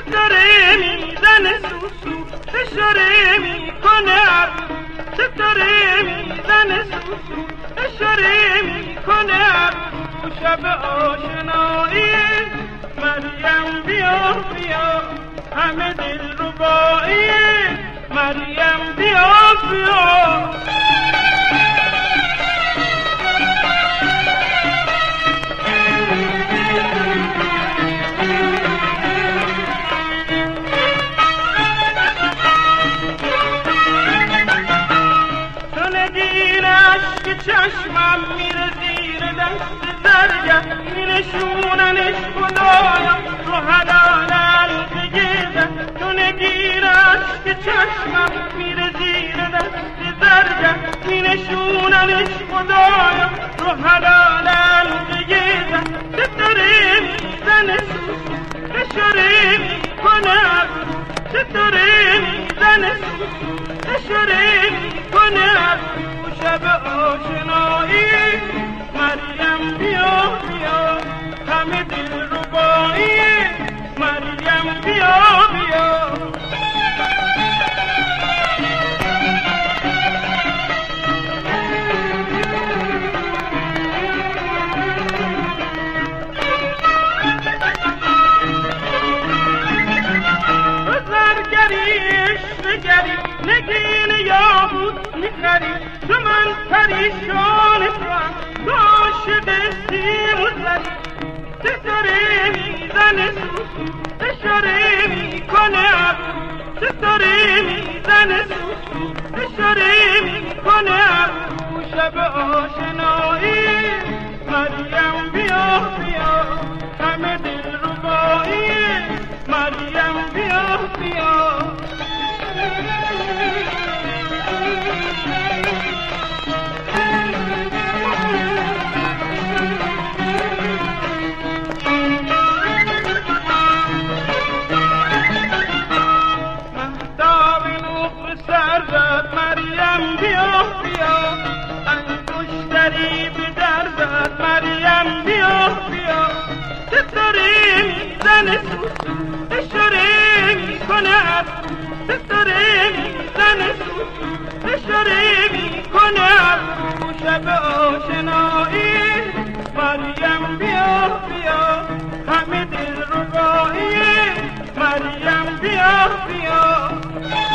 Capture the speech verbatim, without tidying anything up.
ستاره میزنه سوسو اشاره میکنه ستاره میزنه سوسو اشاره میکنه شب آشنایی مریم بیا بیا همه دل ربایی مریم بیا بیا که چشمم میره زیر دست زرگه می نشوننش خدایا رو حلالل بگیرده تو نگیرش که چشمم میره زیر دست زرگه می نشوننش خدایا رو حلالل بگیرده ستاره میزنه سوسو اشاره میکنه ستاره میزنه سوسو اشاره میکنه شب آشنایی مریم بیا بیا همه دل ربایی مریم بیا بیا نگری نگین یابود میخری تو من پریشان توام تو عاشق سیم زدی ستاره میزنه سوسو اشاره میکنه ستاره میزنه سوسو اشاره میکنه شب آشنایی مریم بیا بیا همه دل ربایی مریم بیا بیا مریم بیا بیا انگشتری به دردت مریم بیا بیا ستاره میزنه سوسو اشاره میکنه ستاره میزنه سوسو اشاره میکنه شب آشنایی مریم بیا بیا همه دل ربایی مریم بیا بیا